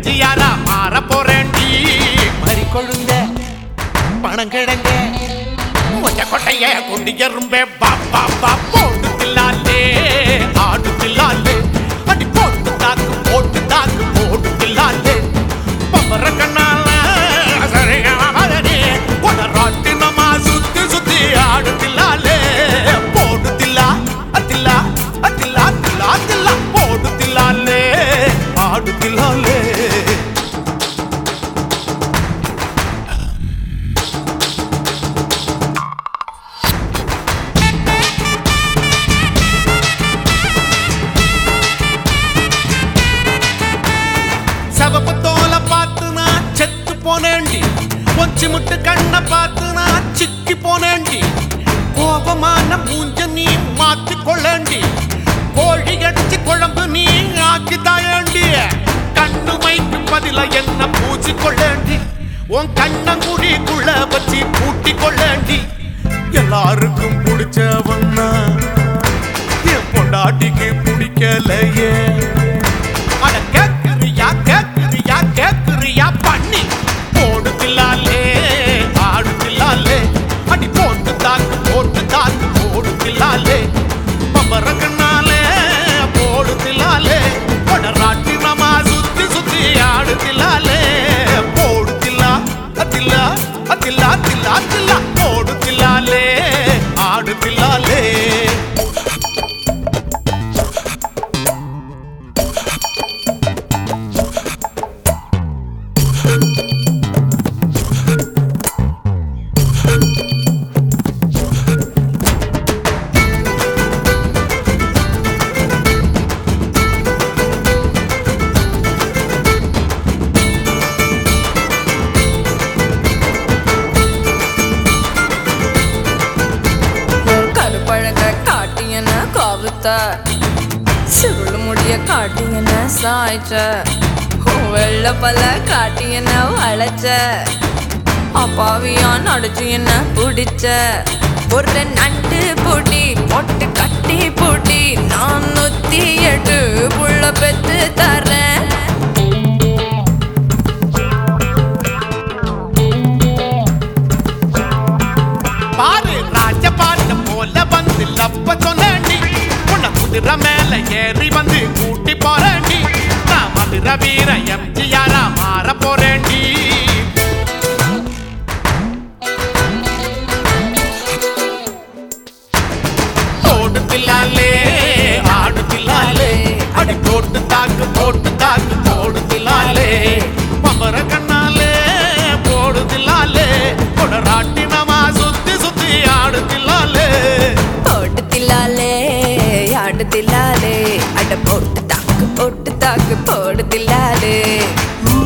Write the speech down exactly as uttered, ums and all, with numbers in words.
எம்ஜிஆரா மாற போறேன்டி மறி கொழுந்த பணங்கிழங்க மொச்ச கொட்டைய கொண்டு எறும்பே பா பா பா போட்டு தில்லாலே ஆடு தில்லாலே அடி போட்டு தாக்கு போட்டு தாக்கு போட்டு தில்லாலே பம்பர கண்ணால சரிகமதனே உடராட்டி நம்ம சுத்தி சுத்தி ஆடு தில்லாலே போடு தில்லா அத்தில்லா அத்தில்லா தில்லா தில்லா போடு தில்லாலே ஆடு தில்லாலே சவப்பு தோலை பார்த்து நான் செத்து போனேண்டி பொச்சி முட்டு கண்ணை பார்த்து நான் சிக்கி போனேண்டி கோபமான மூஞ்ச நீ மாத்தி கொள்ளேண்டி கோழி அடிச்சு குழம்பு நீ ஆக்கி தாயேண்டி கண்ணு மைக்கு பதில என்ன பூச்சி கொள்ளேண்டி உன் கண்ணங்குடிக்குள்ள வச்சு பூட்டி கொள்ளேண்டி எல்லாருக்கும் பிடிச்சவன்னா என் பொண்டாட்டிக்கு பிடிக்கலையே அட கேக்குறியா கேக்குறியா கேக்குறியா பண்ணி போடு தில்லாலே ஆடு தில்லாலே அடி போட்டு தாக்கு போட்டு தாக்கு போடு தில்லாலே பம்பரக்கண்ணாலே போடு தில்லாலே படராட்டி நம்ம சுத்தி சுத்தி ஆடு தில்லாலே போடு தில்லா அத்தில்லா அத்தில்லா தில்லா தில்லா போடு தில்லாலே ஆடு தில்லாலே சுருள் முடிய காட்டி என்ன சாய்ச்ச வெள்ள பல்ல காட்டி என்ன வளைச்ச அப்பாவியா நடிச்சு என்ன பிடிச்ச ஒரு நண்டு பூட்டி பொட்டு கட்டி பூட்டி நான் நூத்தி எட்டு புள்ள பெத்து தரேன் பாரு ராஜ பாட்டு போல வந்து லப்ப சொன்னேண்டி உன்னை குதிரை மேல ஏறி வந்து கூட்டி போறேண்டி நான் மதுர வீர எம்ஜிஆரா மாற போறேண்டி போடு தில்லாலே ஆடு தில்லாலே அடி போட்டு தாக்கு போட்டு தாக்கு போடு தில்லாலே பம்பர கண்ணாலே போடு தில்லாலே கொடராட்டி நம்ம சுத்தி சுத்தி ஆடு தில்லாலே போட்டு தில்லாலே ஆடு தில்லாலே அட போட்டு தாக்கு போட்டு தாக்கு போடு தில்லாலே